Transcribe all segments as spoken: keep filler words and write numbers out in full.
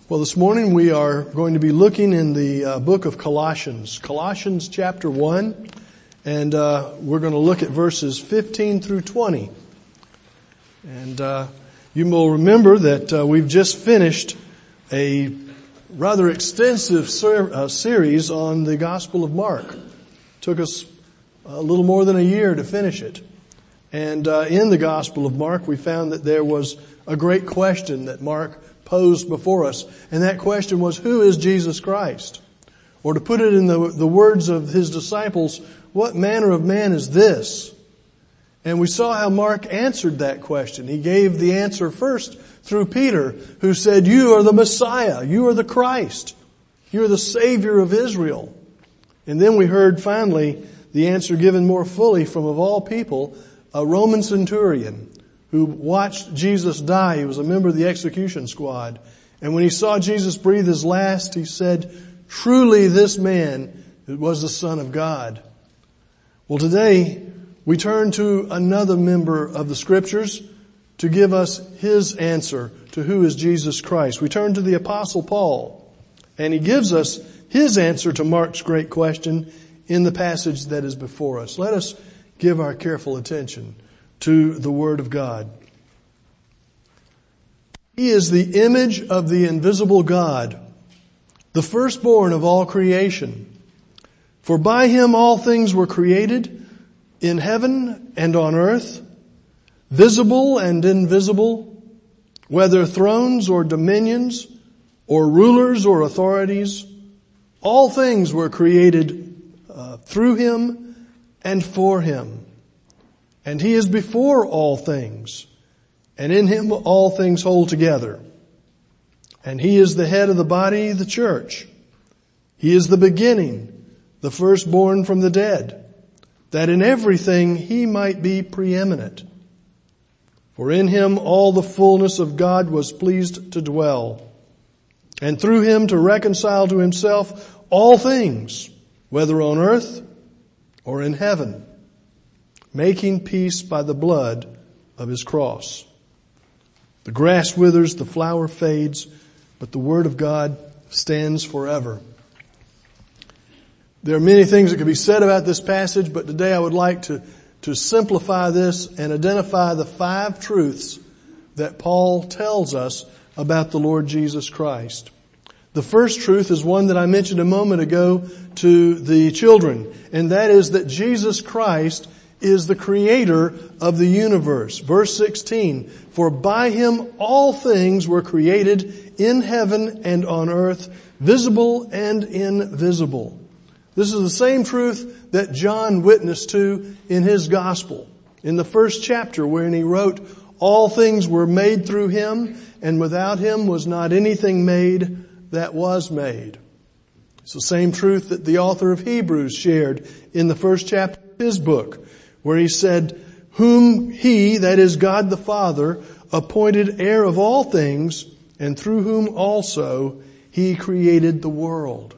Well, this morning we are going to be looking in the uh, book of Colossians, Colossians chapter one, and uh, we're going to look at verses fifteen through twenty. And uh, you will remember that uh, we've just finished a rather extensive ser- uh, series on the Gospel of Mark. It took us a little more than a year to finish it. And uh, in the Gospel of Mark, we found that there was a great question that Mark posed before us. And that question was, who is Jesus Christ? Or to put it in the, the words of his disciples, what manner of man is this? And we saw how Mark answered that question. He gave the answer first through Peter, who said, you are the Messiah. You are the Christ. You are the Savior of Israel. And then we heard finally the answer given more fully from, of all people, a Roman centurion who watched Jesus die. He was a member of the execution squad. And when he saw Jesus breathe his last, he said, truly this man was the Son of God. Well, today we turn to another member of the Scriptures to give us his answer to who is Jesus Christ. We turn to the Apostle Paul, and he gives us his answer to Mark's great question in the passage that is before us. Let us give our careful attention to the Word of God. He is the image of the invisible God, the firstborn of all creation. For by him all things were created, in heaven and on earth, visible and invisible, whether thrones or dominions, or rulers or authorities. All things were created uh, through him and for him. And he is before all things, and in him all things hold together. And he is the head of the body, the church. He is the beginning, the firstborn from the dead, that in everything he might be preeminent. For in him all the fullness of God was pleased to dwell, and through him to reconcile to himself all things, whether on earth or in heaven, making peace by the blood of his cross. The grass withers, the flower fades, but the word of God stands forever. There are many things that could be said about this passage, but today I would like to, to simplify this and identify the five truths that Paul tells us about the Lord Jesus Christ. The first truth is one that I mentioned a moment ago to the children, and that is that Jesus Christ is the creator of the universe. Verse sixteen, for by him all things were created in heaven and on earth, visible and invisible. This is the same truth that John witnessed to in his gospel. In the first chapter wherein he wrote, all things were made through him, and without him was not anything made that was made. It's the same truth that the author of Hebrews shared in the first chapter of his book, where he said, whom he, that is God the Father, appointed heir of all things, and through whom also he created the world.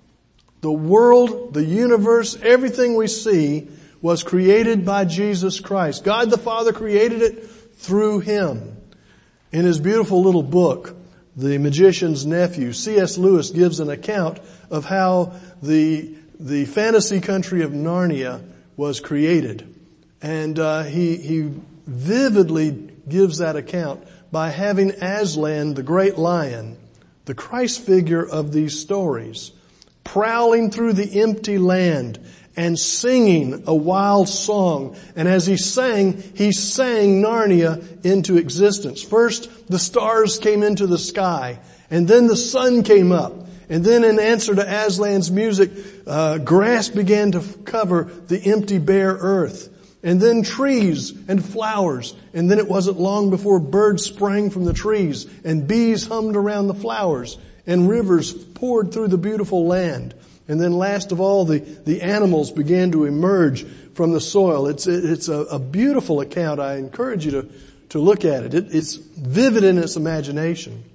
The world, the universe, everything we see was created by Jesus Christ. God the Father created it through him. In his beautiful little book, The Magician's Nephew, C S Lewis gives an account of how the, the fantasy country of Narnia was created. And uh, he, he vividly gives that account by having Aslan, the great lion, the Christ figure of these stories, prowling through the empty land and singing a wild song. And as he sang, he sang Narnia into existence. First, the stars came into the sky, and then the sun came up. And then in answer to Aslan's music, uh, grass began to cover the empty, bare earth. And then trees and flowers. And then it wasn't long before birds sprang from the trees and bees hummed around the flowers and rivers poured through the beautiful land. And then last of all, the, the animals began to emerge from the soil. It's, it's a, a beautiful account. I encourage you to, to look at it. it. It's vivid in its imagination.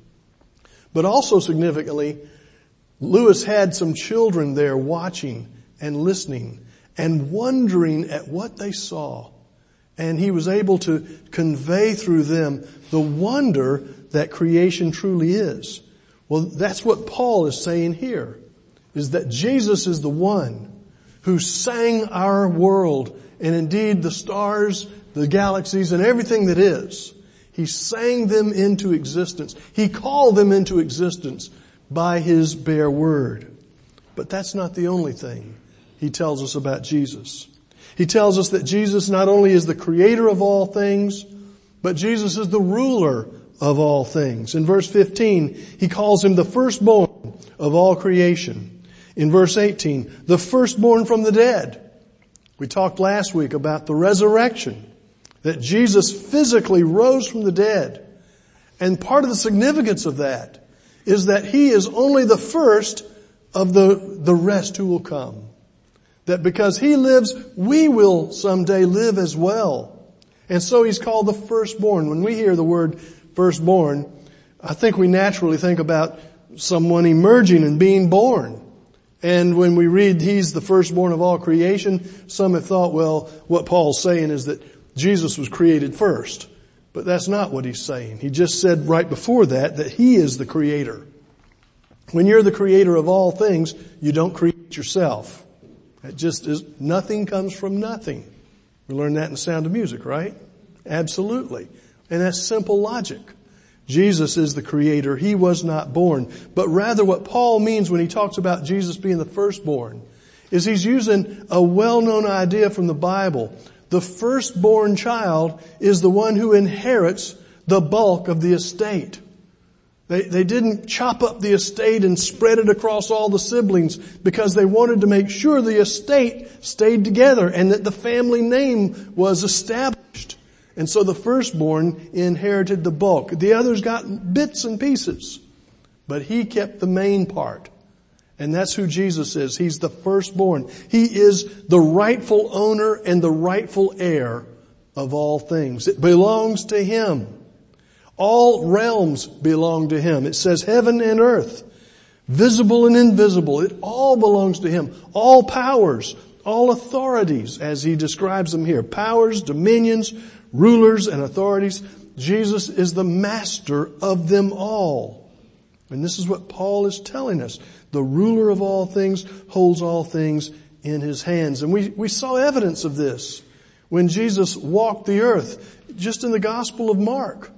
But also significantly, Lewis had some children there watching and listening and wondering at what they saw. And he was able to convey through them the wonder that creation truly is. Well, that's what Paul is saying here, is that Jesus is the one who sang our world, and indeed the stars, the galaxies, and everything that is. He sang them into existence. He called them into existence by His bare word. But that's not the only thing He tells us about Jesus. He tells us that Jesus not only is the creator of all things, but Jesus is the ruler of all things. In verse fifteen, He calls Him the firstborn of all creation. In verse eighteen, the firstborn from the dead. We talked last week about the resurrection, that Jesus physically rose from the dead. And part of the significance of that is that He is only the first of the, the rest who will come. That because He lives, we will someday live as well. And so He's called the firstborn. When we hear the word firstborn, I think we naturally think about someone emerging and being born. And when we read He's the firstborn of all creation, some have thought, well, what Paul's saying is that Jesus was created first. But that's not what he's saying. He just said right before that that He is the creator. When you're the creator of all things, you don't create yourself. It just is, nothing comes from nothing. We learned that in The Sound of Music, right? Absolutely. And that's simple logic. Jesus is the creator. He was not born. But rather what Paul means when he talks about Jesus being the firstborn is he's using a well-known idea from the Bible. The firstborn child is the one who inherits the bulk of the estate. They, they didn't chop up the estate and spread it across all the siblings because they wanted to make sure the estate stayed together and that the family name was established. And so the firstborn inherited the bulk. The others got bits and pieces, but he kept the main part. And that's who Jesus is. He's the firstborn. He is the rightful owner and the rightful heir of all things. It belongs to Him. All realms belong to Him. It says heaven and earth, visible and invisible. It all belongs to Him. All powers, all authorities, as He describes them here. Powers, dominions, rulers, and authorities. Jesus is the master of them all. And this is what Paul is telling us. The ruler of all things holds all things in His hands. And we, we saw evidence of this when Jesus walked the earth, just in the Gospel of Mark.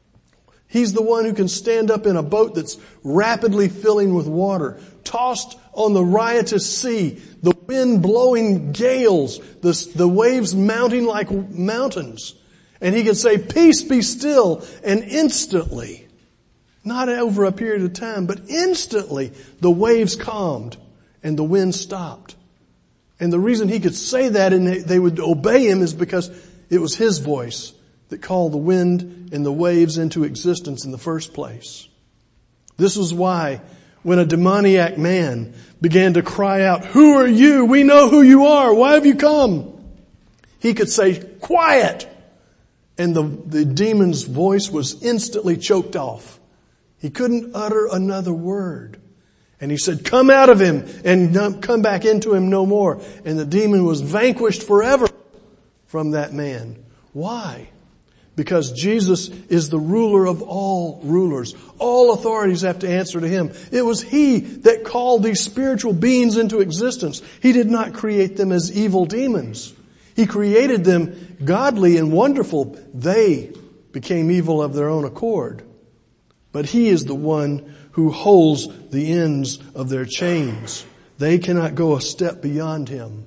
He's the one who can stand up in a boat that's rapidly filling with water, tossed on the riotous sea, the wind blowing gales, the, the waves mounting like mountains. And He can say, peace, be still, and instantly, not over a period of time, but instantly the waves calmed and the wind stopped. And the reason He could say that and they, they would obey Him is because it was His voice that called the wind and the waves into existence in the first place. This is why when a demoniac man began to cry out, who are you? We know who you are. Why have you come? He could say, quiet. And the, the demon's voice was instantly choked off. He couldn't utter another word. And he said, come out of him and come back into him no more. And the demon was vanquished forever from that man. Why? Because Jesus is the ruler of all rulers. All authorities have to answer to Him. It was He that called these spiritual beings into existence. He did not create them as evil demons. He created them godly and wonderful. They became evil of their own accord. But He is the one who holds the ends of their chains. They cannot go a step beyond Him.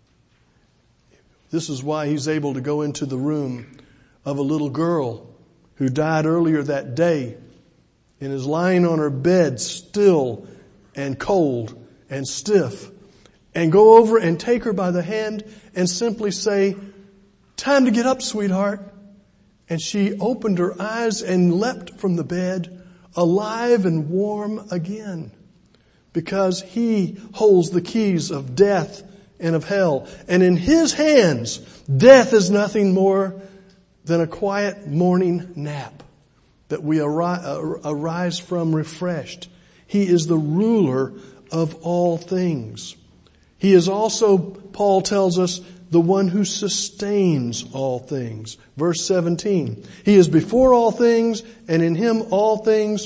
This is why He's able to go into the room of a little girl who died earlier that day and is lying on her bed still and cold and stiff, and go over and take her by the hand and simply say, time to get up, sweetheart. And she opened her eyes and leapt from the bed, alive and warm again, because He holds the keys of death and of hell. And in His hands, death is nothing more than a quiet morning nap that we arise from refreshed. He is the ruler of all things. He is also, Paul tells us, the one who sustains all things. Verse seventeen, He is before all things, and in Him all things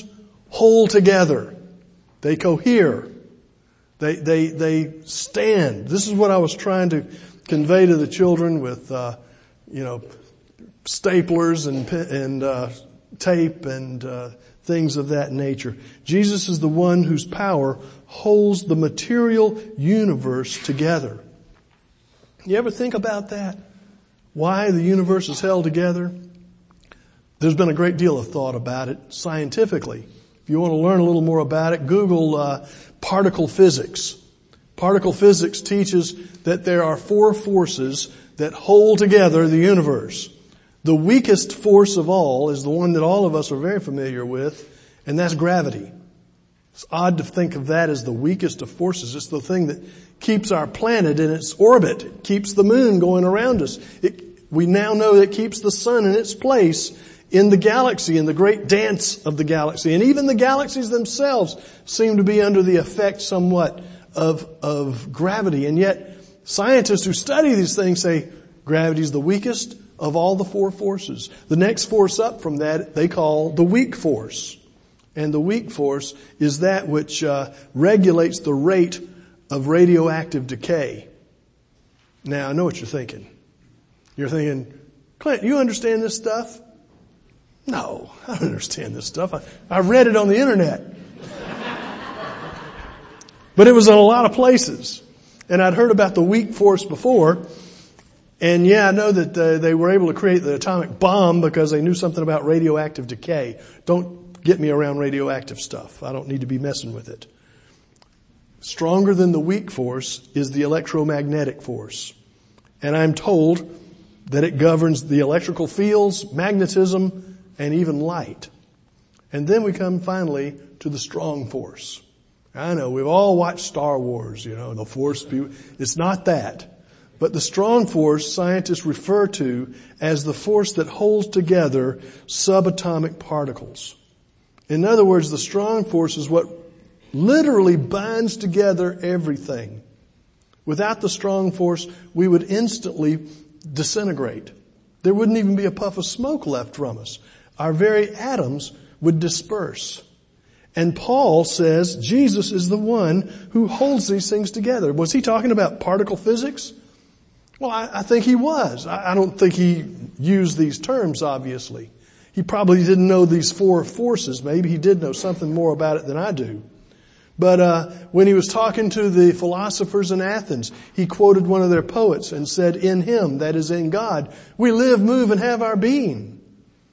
hold together. They cohere. They, they, they stand. This is what I was trying to convey to the children with, uh, you know, staplers and, and, uh, tape and, uh, things of that nature. Jesus is the one whose power holds the material universe together. You ever think about that? Why the universe is held together? There's been a great deal of thought about it scientifically. If you want to learn a little more about it, Google uh, particle physics. Particle physics teaches that there are four forces that hold together the universe. The weakest force of all is the one that all of us are very familiar with, and that's gravity. It's odd to think of that as the weakest of forces. It's the thing that keeps our planet in its orbit. It keeps the moon going around us. It, we now know that it keeps the sun in its place in the galaxy, in the great dance of the galaxy. And even the galaxies themselves seem to be under the effect somewhat of, of gravity. And yet, scientists who study these things say gravity is the weakest of all the four forces. The next force up from that they call the weak force. And the weak force is that which uh, regulates the rate of radioactive decay. Now, I know what you're thinking. You're thinking, Clint, you understand this stuff? No, I don't understand this stuff. I, I read it on the internet. But it was in a lot of places. And I'd heard about the weak force before. And yeah, I know that uh, they were able to create the atomic bomb because they knew something about radioactive decay. Don't get me around radioactive stuff. I don't need to be messing with it. Stronger than the weak force is the electromagnetic force. And I'm told that it governs the electrical fields, magnetism, and even light. And then we come finally to the strong force. I know we've all watched Star Wars, you know, the force. It's not that. But the strong force scientists refer to as the force that holds together subatomic particles. In other words, the strong force is what literally binds together everything. Without the strong force, we would instantly disintegrate. There wouldn't even be a puff of smoke left from us. Our very atoms would disperse. And Paul says Jesus is the one who holds these things together. Was he talking about particle physics? Well, I, I think he was. I, I don't think he used these terms, obviously. He probably didn't know these four forces. Maybe he did know something more about it than I do. But uh when he was talking to the philosophers in Athens, he quoted one of their poets and said, "In him, that is in God, we live, move, and have our being."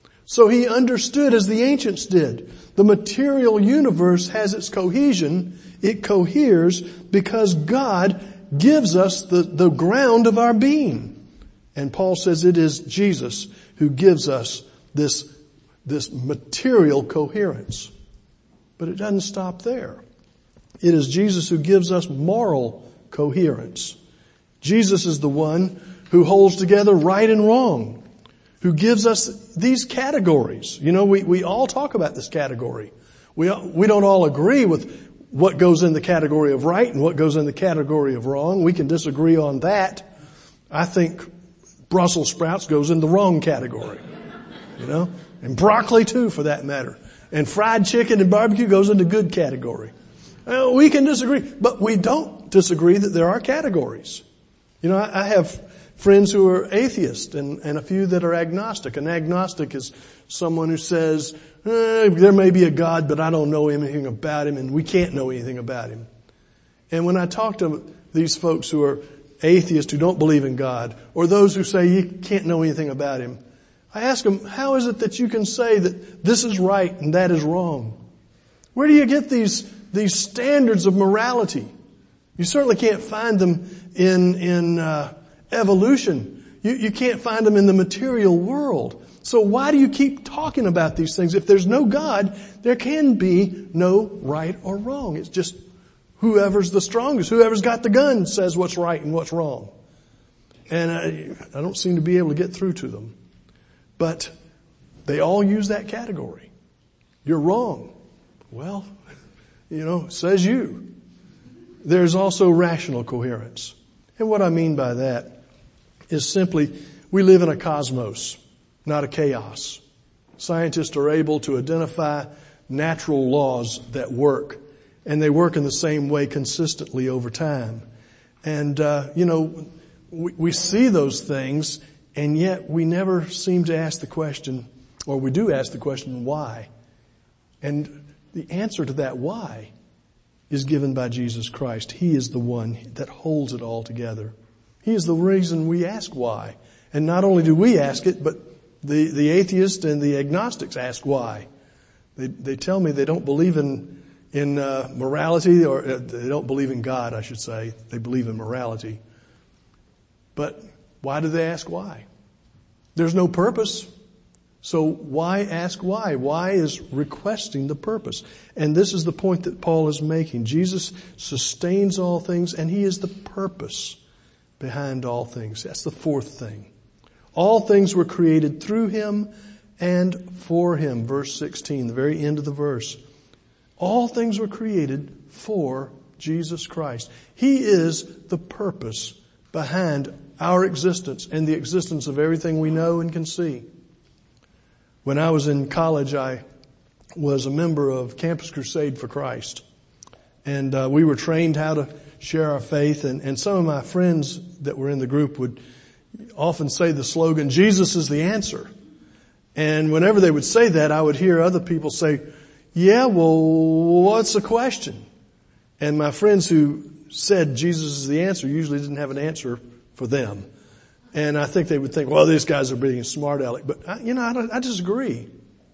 So he understood, as the ancients did, the material universe has its cohesion. It coheres because God gives us the, the ground of our being. And Paul says it is Jesus who gives us this, this material coherence. But it doesn't stop there. It is Jesus who gives us moral coherence. Jesus is the one who holds together right and wrong, who gives us these categories. You know, we, we all talk about this category. We, we don't all agree with what goes in the category of right and what goes in the category of wrong. We can disagree on that. I think Brussels sprouts goes in the wrong category, you know, and broccoli too, for that matter. And fried chicken and barbecue goes in the good category. Well, we can disagree, but we don't disagree that there are categories. You know, I, I have friends who are atheists and, and a few that are agnostic. An agnostic is someone who says, eh, there may be a God, but I don't know anything about him, and we can't know anything about him. And when I talk to these folks who are atheists who don't believe in God, or those who say you can't know anything about him, I ask them, how is it that you can say that this is right and that is wrong? Where do you get these these standards of morality? You certainly can't find them in in uh evolution. You, you can't find them in the material world. So why do you keep talking about these things? If there's no God, there can be no right or wrong. It's just whoever's the strongest, whoever's got the gun says what's right and what's wrong. And I, I don't seem to be able to get through to them. But they all use that category. You're wrong. Well, you know, says you. There's also rational coherence. And what I mean by that is simply we live in a cosmos, not a chaos. Scientists are able to identify natural laws that work, and they work in the same way consistently over time. And, uh, you know, we, we see those things, and yet we never seem to ask the question, or we do ask the question, why? And the answer to that why is given by Jesus Christ. He is the one that holds it all together. He is the reason we ask why. And not only do we ask it, but the, the atheists and the agnostics ask why. They, they tell me they don't believe in, in, uh, morality, or uh, they don't believe in God, I should say. They believe in morality. But why do they ask why? There's no purpose. So why ask why? Why is requesting the purpose. And this is the point that Paul is making. Jesus sustains all things, and He is the purpose behind all things. That's the fourth thing. All things were created through Him and for Him. Verse sixteen, the very end of the verse. All things were created for Jesus Christ. He is the purpose behind our existence and the existence of everything we know and can see. When I was in college, I was a member of Campus Crusade for Christ. And uh, we were trained how to share our faith. And, and some of my friends that were in the group would often say the slogan, Jesus is the answer. And whenever they would say that, I would hear other people say, yeah, well, what's the question? And my friends who said Jesus is the answer usually didn't have an answer for them. And I think they would think, well, these guys are being smart aleck. But, I, you know, I, I disagree.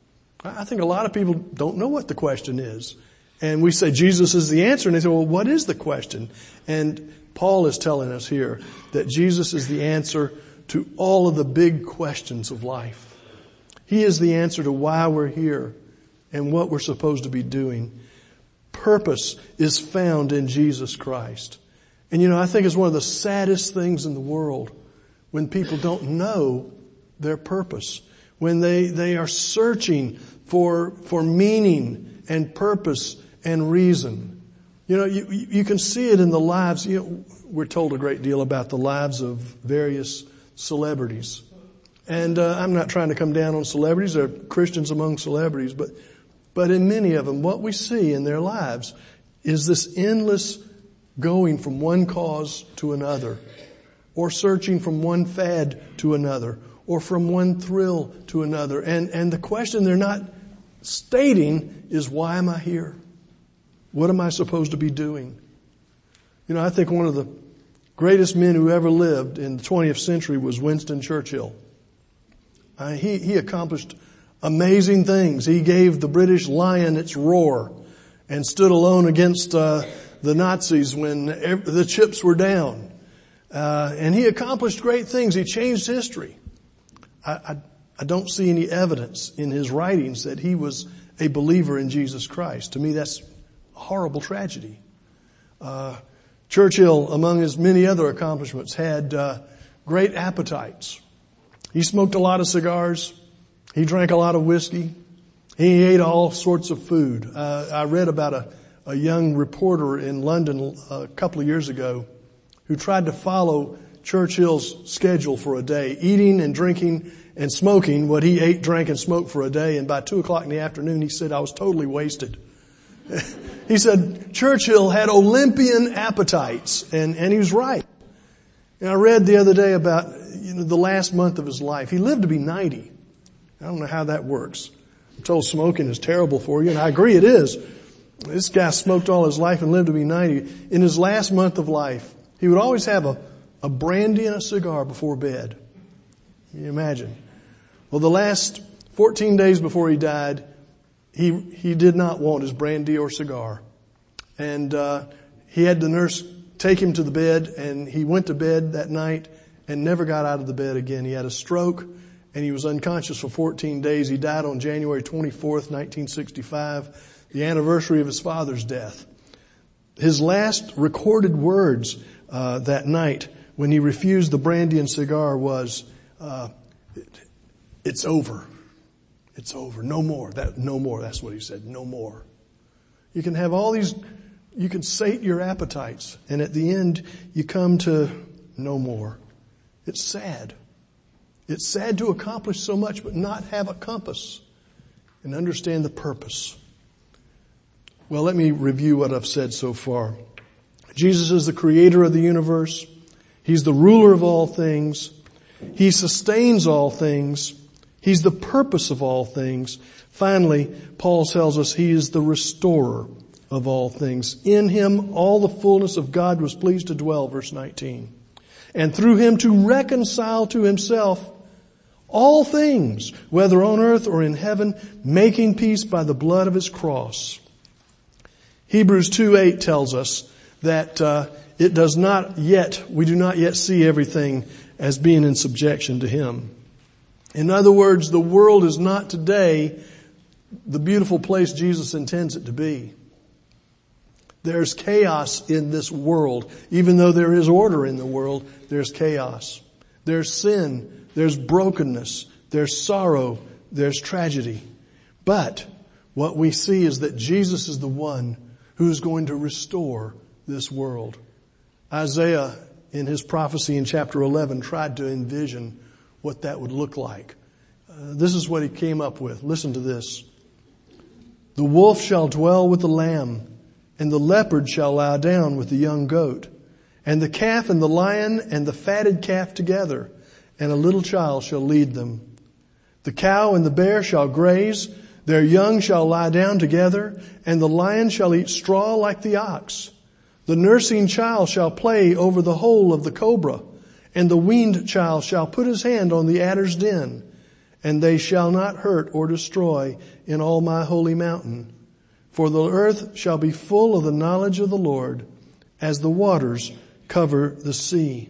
I think a lot of people don't know what the question is. And we say Jesus is the answer. And they say, well, what is the question? And Paul is telling us here that Jesus is the answer to all of the big questions of life. He is the answer to why we're here and what we're supposed to be doing. Purpose is found in Jesus Christ. And you know, I think it's one of the saddest things in the world when people don't know their purpose. When they, they are searching for, for meaning and purpose and reason. You know, you, you can see it in the lives, you know, we're told a great deal about the lives of various celebrities. And, uh, I'm not trying to come down on celebrities. There are Christians among celebrities, but, but in many of them, what we see in their lives is this endless going from one cause to another, or searching from one fad to another, or from one thrill to another. And, and the question they're not stating is, why am I here? What am I supposed to be doing? You know, I think one of the greatest men who ever lived in the twentieth century was Winston Churchill. Uh, he, he accomplished amazing things. He gave the British Lion its roar and stood alone against, uh, the Nazis when the chips were down. Uh, and he accomplished great things. He changed history. I, I, I don't see any evidence in his writings that he was a believer in Jesus Christ. To me, that's a horrible tragedy. Uh, Churchill, among his many other accomplishments, had uh, great appetites. He smoked a lot of cigars. He drank a lot of whiskey. He ate all sorts of food. Uh, I read about a, a young reporter in London a couple of years ago who tried to follow Churchill's schedule for a day, eating and drinking and smoking what he ate, drank, and smoked for a day. And by two o'clock in the afternoon, he said, I was totally wasted. He said Churchill had Olympian appetites, and, and he was right. And I read the other day about, you know, the last month of his life. He lived to be ninety. I don't know how that works. I'm told smoking is terrible for you, and I agree it is. This guy smoked all his life and lived to be ninety. In his last month of life, he would always have a, a brandy and a cigar before bed. Can you imagine? Well, the last fourteen days before he died, he he did not want his brandy or cigar. And uh he had the nurse take him to the bed, and he went to bed that night and never got out of the bed again. He had a stroke, and he was unconscious for fourteen days. He died on January twenty-fourth, nineteen sixty-five, the anniversary of his father's death. His last recorded words uh that night when he refused the brandy and cigar was, uh it's over. It's over. No more. That, no more. That's what he said. No more. You can have all these, you can sate your appetites, and at the end you come to no more. It's sad. It's sad to accomplish so much but not have a compass and understand the purpose Well, let me review what I've said so far. Jesus is the creator of the universe. He's the ruler of all things. He sustains all things. He's the purpose of all things. Finally, Paul tells us he is the restorer of all things. In him, all the fullness of God was pleased to dwell, verse nineteen. And through him to reconcile to himself all things, whether on earth or in heaven, making peace by the blood of his cross. Hebrews two eight tells us that uh, it does not yet, we do not yet see everything as being in subjection to him. In other words, the world is not today the beautiful place Jesus intends it to be. There's chaos in this world. Even though there is order in the world, there's chaos. There's sin. There's brokenness. There's sorrow. There's tragedy. But what we see is that Jesus is the one who's going to restore this world. Isaiah, in his prophecy in chapter eleven, tried to envision what that would look like. Uh, this is what he came up with. Listen to this. The wolf shall dwell with the lamb, and the leopard shall lie down with the young goat, and the calf and the lion and the fatted calf together, and a little child shall lead them. The cow and the bear shall graze, their young shall lie down together, and the lion shall eat straw like the ox. The nursing child shall play over the hole of the cobra, and the weaned child shall put his hand on the adder's den, and they shall not hurt or destroy in all my holy mountain. For the earth shall be full of the knowledge of the Lord as the waters cover the sea.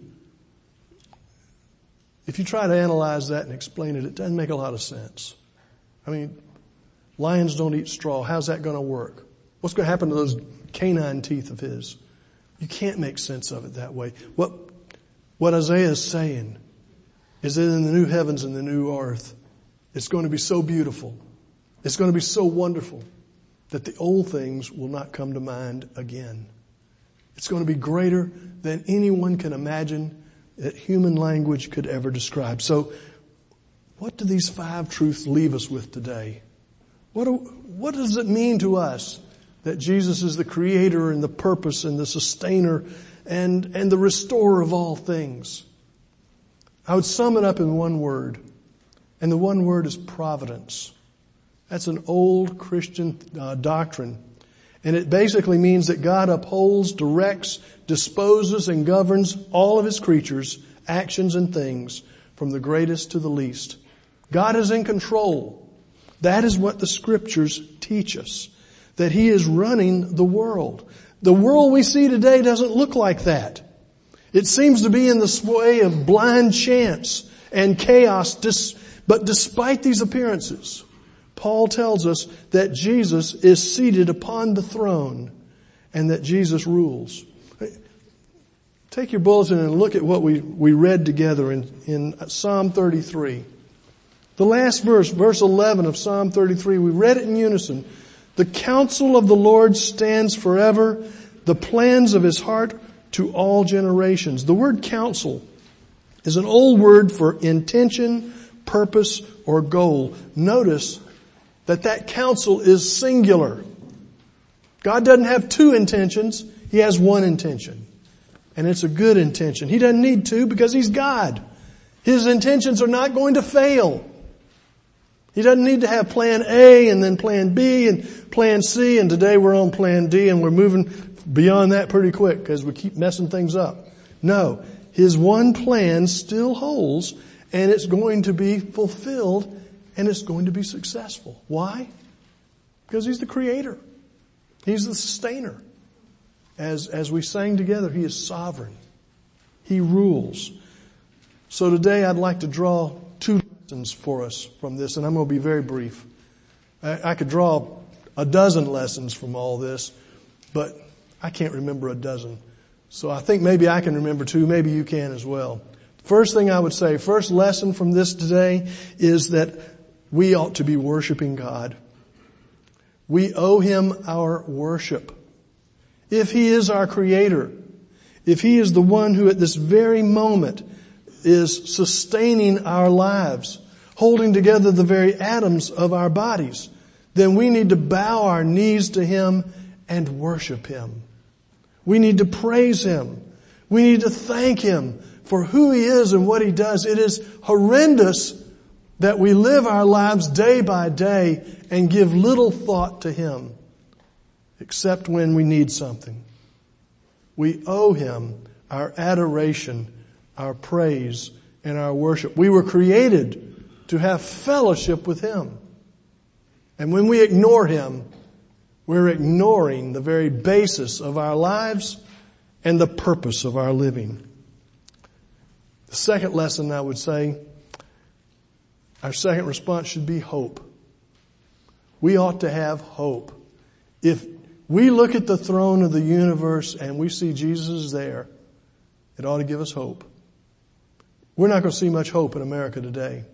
If you try to analyze that and explain it, it doesn't make a lot of sense. I mean, lions don't eat straw. How's that going to work? What's going to happen to those canine teeth of his? You can't make sense of it that way. What, what Isaiah is saying is that in the new heavens and the new earth, it's going to be so beautiful. It's going to be so wonderful that the old things will not come to mind again. It's going to be greater than anyone can imagine that human language could ever describe. So what do these five truths leave us with today? What, do, what does it mean to us that Jesus is the creator and the purpose and the sustainer and, and the restorer of all things? I would sum it up in one word, and the one word is providence. That's an old Christian uh, doctrine. And it basically means that God upholds, directs, disposes, and governs all of his creatures, actions, and things, from the greatest to the least. God is in control. That is what the scriptures teach us, that he is running the world. The world we see today doesn't look like that. It seems to be in the sway of blind chance and chaos, but despite these appearances, Paul tells us that Jesus is seated upon the throne and that Jesus rules. Take your bulletin and look at what we, we read together in, in Psalm thirty-three. The last verse, verse eleven of Psalm thirty-three, we read it in unison. The counsel of the Lord stands forever, the plans of his heart to all generations. The word counsel is an old word for intention, purpose, or goal. Notice that that counsel is singular. God doesn't have two intentions. He has one intention. And it's a good intention. He doesn't need two because he's God. His intentions are not going to fail. He doesn't need to have plan A and then plan B and plan C, and today we're on plan D and we're moving beyond that pretty quick because we keep messing things up. No, his one plan still holds, and it's going to be fulfilled, and it's going to be successful. Why? Because he's the creator. He's the sustainer. As, as we sang together, he is sovereign. He rules. So today I'd like to draw two lessons for us from this, and I'm going to be very brief. I, I could draw a dozen lessons from all this, but I can't remember a dozen. So I think maybe I can remember two, maybe you can as well. First thing I would say, first lesson from this today is that we ought to be worshiping God. We owe him our worship. If he is our creator, if he is the one who at this very moment is sustaining our lives, holding together the very atoms of our bodies, then we need to bow our knees to him and worship Him. We need to praise Him. We need to thank Him for who He is and what He does. It is horrendous that we live our lives day by day and give little thought to Him, except when we need something. We owe Him our adoration, our praise, and our worship. We were created to have fellowship with Him. And when we ignore Him, we're ignoring the very basis of our lives and the purpose of our living. The second lesson, I would say, our second response should be hope. We ought to have hope. If we look at the throne of the universe and we see Jesus is there, it ought to give us hope. We're not going to see much hope in America today.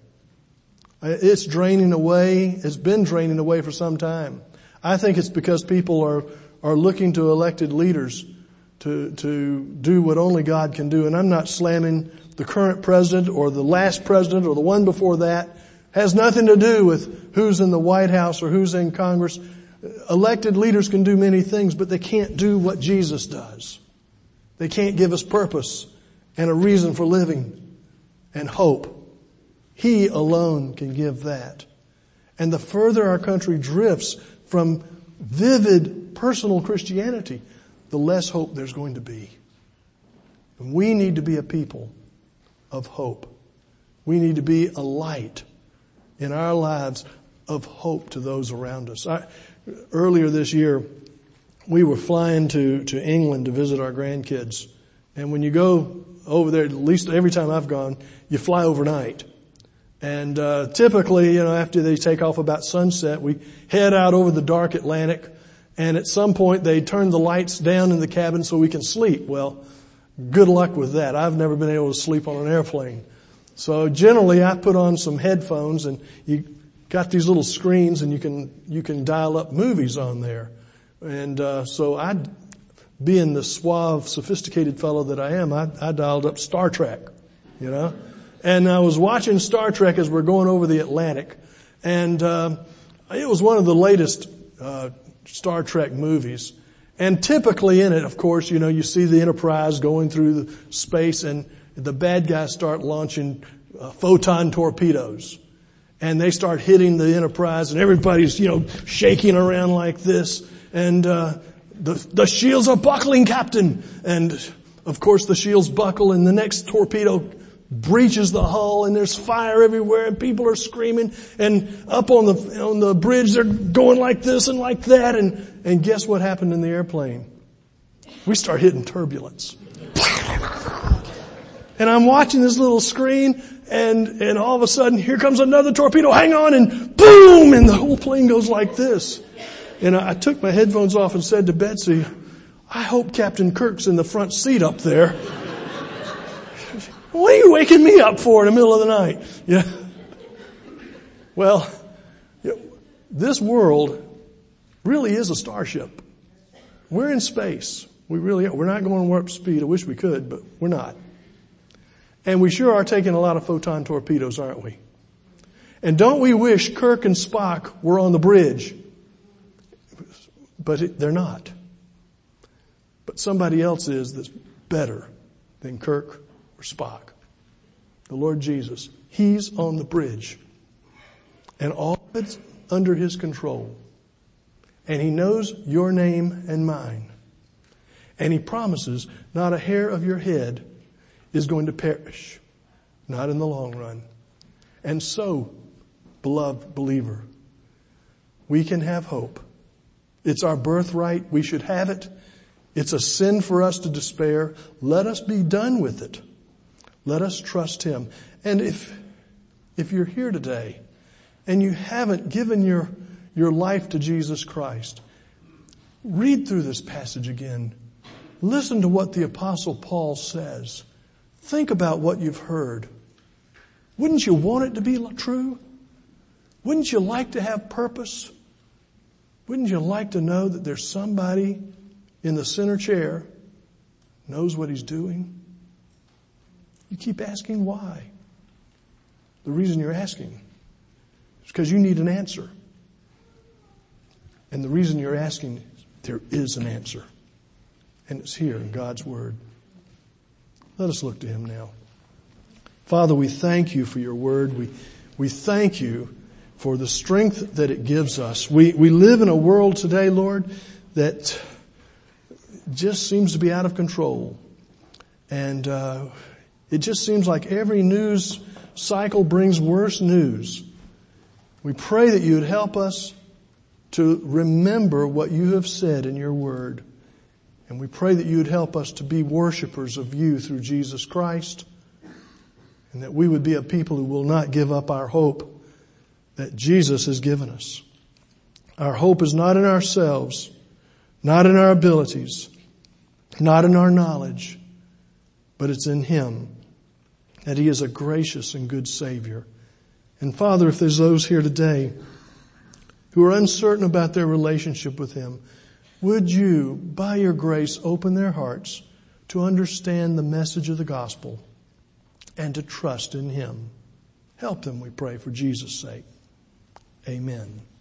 It's draining away. It's been draining away for some time. I think it's because people are, are looking to elected leaders to, to do what only God can do. And I'm not slamming the current president or the last president or the one before that. It has nothing to do with who's in the White House or who's in Congress. Elected leaders can do many things, but they can't do what Jesus does. They can't give us purpose and a reason for living and hope. He alone can give that. And the further our country drifts from vivid personal Christianity, the less hope there's going to be. And we need to be a people of hope. We need to be a light in our lives of hope to those around us. I, earlier this year, we were flying to, to England to visit our grandkids. And when you go over there, at least every time I've gone, you fly overnight. And uh typically, you know, after they take off about sunset, we head out over the dark Atlantic, and at some point they turn the lights down in the cabin so we can sleep. Well, good luck with that. I've never been able to sleep on an airplane. So generally I put on some headphones, and you got these little screens, and you can you can dial up movies on there. And uh so I, being the suave, sophisticated fellow that I am, I, I dialed up Star Trek, you know. And I was watching Star Trek as we're going over the Atlantic, and uh, it was one of the latest uh, Star Trek movies. And typically in it, of course, you know, you see the Enterprise going through the space, and the bad guys start launching uh, photon torpedoes, and they start hitting the Enterprise, and everybody's, you know, shaking around like this, and uh, the the shields are buckling, Captain. And of course, the shields buckle, and the next torpedo breaches the hull, and there's fire everywhere, and people are screaming, and up on the on the bridge they're going like this and like that, and and guess what happened in the airplane? We start hitting turbulence. And I'm watching this little screen, and and all of a sudden here comes another torpedo, hang on, and boom, and the whole plane goes like this. And I, I took my headphones off and said to Betsy, I hope Captain Kirk's in the front seat up there. What are you waking me up for in the middle of the night? Yeah. Well, you know, this world really is a starship. We're in space. We really are. We're not going warp speed. I wish we could, but we're not. And we sure are taking a lot of photon torpedoes, aren't we? And don't we wish Kirk and Spock were on the bridge? But it, they're not. But somebody else is that's better than Kirk or Spock. The Lord Jesus. He's on the bridge. And all of it's under His control. And He knows your name and mine. And He promises not a hair of your head is going to perish. Not in the long run. And so, beloved believer, we can have hope. It's our birthright. We should have it. It's a sin for us to despair. Let us be done with it. Let us trust Him. And if, if you're here today and you haven't given your, your life to Jesus Christ, read through this passage again. Listen to what the Apostle Paul says. Think about what you've heard. Wouldn't you want it to be true? Wouldn't you like to have purpose? Wouldn't you like to know that there's somebody in the center chair knows what he's doing? You keep asking why. The reason you're asking is because you need an answer. And the reason you're asking is There is an answer. And it's here in God's Word. Let us look to Him now. Father, we thank You for Your Word. We, we thank You for the strength that it gives us. We, we live in a world today, Lord, that just seems to be out of control. And uh, it just seems like every news cycle brings worse news. We pray that You would help us to remember what You have said in Your Word. And we pray that You would help us to be worshipers of You through Jesus Christ. And that we would be a people who will not give up our hope that Jesus has given us. Our hope is not in ourselves, not in our abilities, not in our knowledge, but it's in Him, that He is a gracious and good Savior. And Father, if there's those here today who are uncertain about their relationship with Him, would You, by Your grace, open their hearts to understand the message of the gospel and to trust in Him. Help them, we pray, for Jesus' sake. Amen.